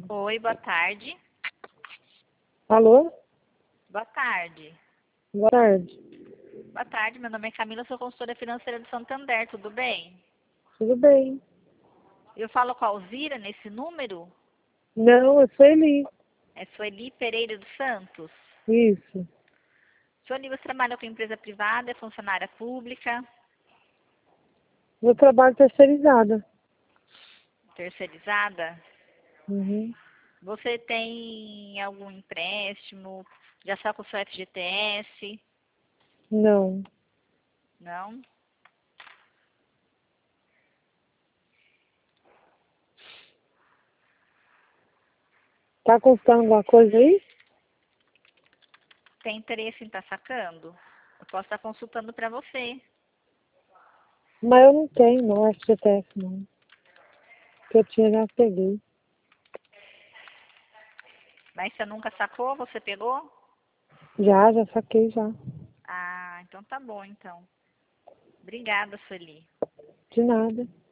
Oi, boa tarde. Alô? Boa tarde. Boa tarde. Boa tarde, meu nome é Camila, sou consultora financeira do Santander, tudo bem? Tudo bem? Eu falo com a Alzira nesse número? Não, eu sou Eli. É Sueli Pereira dos Santos. Isso. Sueli, você trabalha com empresa privada, é funcionária pública, Meu trabalho terceirizado. terceirizada? Uhum. Você tem algum empréstimo? Já está com o seu FGTS? Não. Não? Tá consultando alguma coisa aí? Tem interesse em estar sacando? Eu posso estar consultando para você. Mas eu não tenho, não, FGTS não. O que eu tinha já peguei. Mas você nunca sacou? Você pegou? Já saquei já. Ah, então tá bom, então. Obrigada, Sueli. De nada.